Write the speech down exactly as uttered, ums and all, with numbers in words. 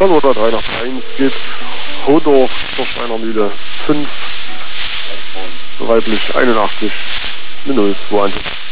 Dann oder drei nach eins geht Hodorf zur Steinermühle fünf, weiblich einundachtzig, null zwei eins.